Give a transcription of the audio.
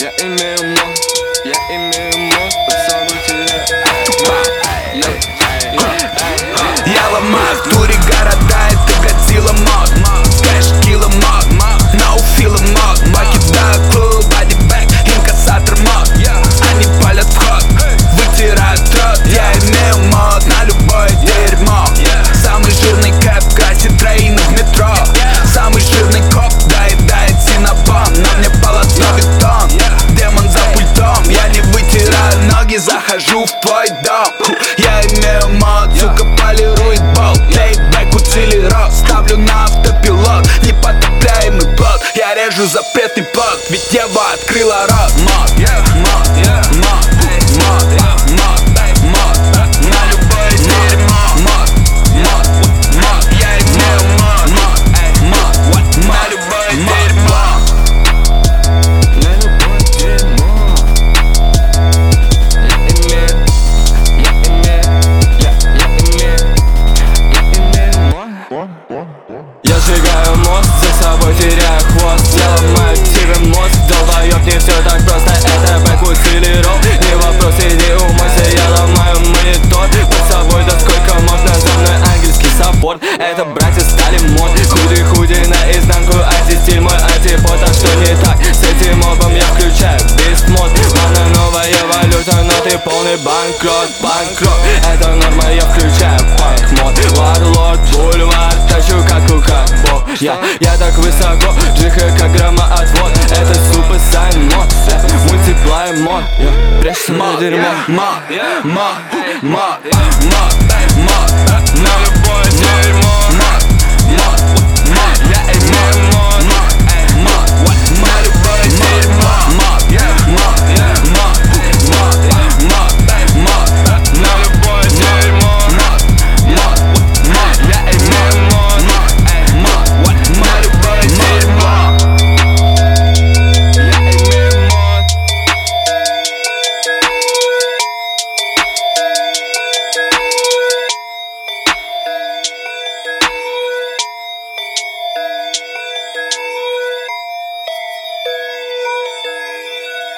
Я имею мозг, пацаны, Я ломаю в туре города, это Годзилла мод. Кэш, килла мод, no feel мод. Покидаю клуб, бодибэк, инкассатор мод. Они палят в ход, вытирают рот. Я имею мод на любое дерьмо. Самый жирный кэп красит троих в метро. Самый жирный коп доедает синапон. На мне полотно бетон, демон за пультом. Я не вытираю ноги, захожу в твой дом. Я имею мод, сука, полирует болт. Лейбэк, уцелерот, ставлю на автопилот. Непотопляемый плод, я режу запретный плод. Ведь Ева открыла рот. Мод, мод, мод, мод, мод, мод. На любое дерьмо. Мод, мод, мод. Я имею мод, мод, мод. На любое дерьмо. Я сжигаю мост, за собой теряю хвост. Я ломаю тебе мозг, долбоёб, не всё так просто. Это бэк уцелерол, не вопрос, иди умойся. Я ломаю монитор под собой, да сколько можно. За мной ангельский собор, это братья стали мод. Худи наизнанку, антистиль мой антипод. А что не так с этим мобом? Я включаю бист мод. Она новая валюта, но ты полный банкрот. Это норма, я включаю панк мод. Варлорд, бульвар, тащу как бог. Я так высоко, джиха как громоотвод. Это супер сайн мод, мультиплай мод. Прежде дерьмо. Мод, мод, мод, мод.